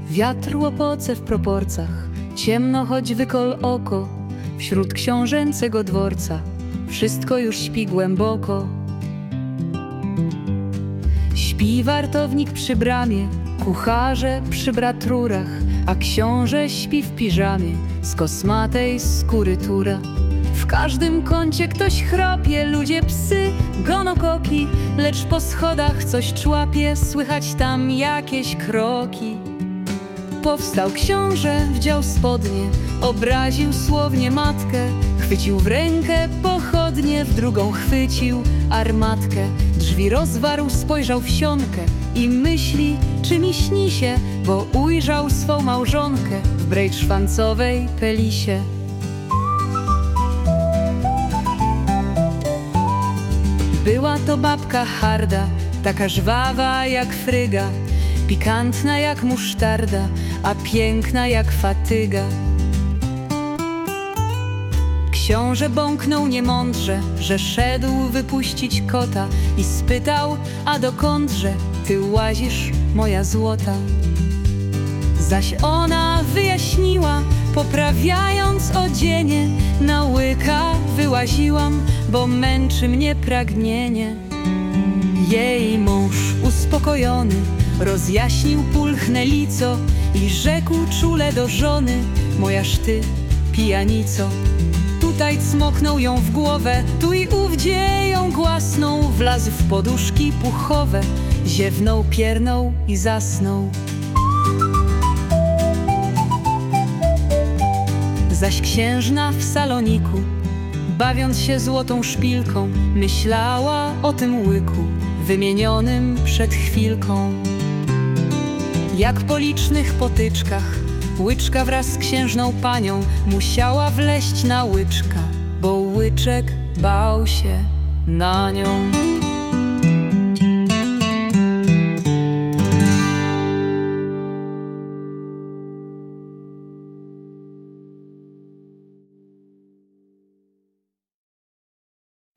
Wiatr łopoce w proporcach, ciemno choć wykol oko. Wśród książęcego dworca wszystko już śpi głęboko. Śpi wartownik przy bramie, kucharze przy bratrurach, a książę śpi w piżamie z kosmatej skóry tura. W każdym kącie ktoś chrapie, ludzie, psy, gonokoki, lecz po schodach coś człapie, słychać tam jakieś kroki. Powstał książę, wdział spodnie, obraził słownie matkę, chwycił w rękę pochodnie, w drugą chwycił armatkę. Drzwi rozwarł, spojrzał w sionkę i myśli, czy mi śni się, bo ujrzał swą małżonkę w brejczwancowej pelisie. Była to babka harda, taka żwawa jak fryga, pikantna jak musztarda, a piękna jak fatyga. Książę bąknął niemądrze, że szedł wypuścić kota i spytał, a dokądże ty łazisz, moja złota? Zaś ona wyjaśniła, poprawiając odzienie, na łyka wyłaziłam, bo męczy mnie pragnienie. Jej mąż uspokojony rozjaśnił pulchne lico i rzekł czule do żony: mojaż ty, pijanico. Tutaj cmoknął ją w głowę, tu i ówdzie ją głasnął, wlazł w poduszki puchowe, ziewnął, piernął i zasnął. Zaś księżna w saloniku, bawiąc się złotą szpilką, myślała o tym łyku wymienionym przed chwilką. Jak po licznych potyczkach łyczka wraz z księżną panią musiała wleść na łyczka, bo łyczek bał się na nią.